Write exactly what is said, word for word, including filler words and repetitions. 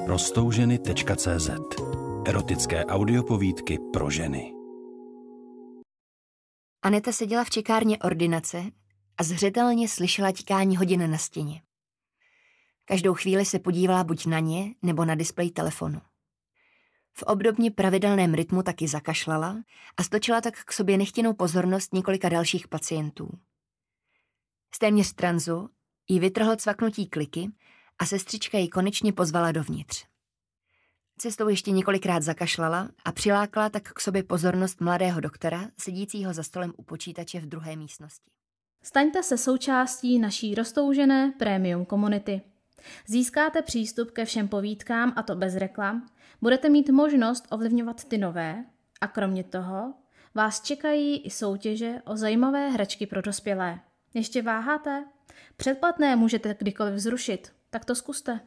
Roztouženy tečka cé zet. Erotické audiopovídky pro ženy. Aneta seděla v čekárně ordinace a zřetelně slyšela tikání hodin na stěně. Každou chvíli se podívala buď na ně, nebo na displej telefonu. V obdobně pravidelném rytmu taky zakašlala a stočila tak k sobě nechtěnou pozornost několika dalších pacientů. Z téměř tranzu jí vytrhlo cvaknutí kliky a sestřička ji konečně pozvala dovnitř. Cestou ještě několikrát zakašlala a přilákala tak k sobě pozornost mladého doktora, sedícího za stolem u počítače v druhé místnosti. Staňte se součástí naší roztoužené premium komunity. Získáte přístup ke všem povídkám, a to bez reklam, budete mít možnost ovlivňovat ty nové a kromě toho vás čekají i soutěže o zajímavé hračky pro dospělé. Ještě váháte? Předplatné můžete kdykoliv zrušit, tak to zkuste.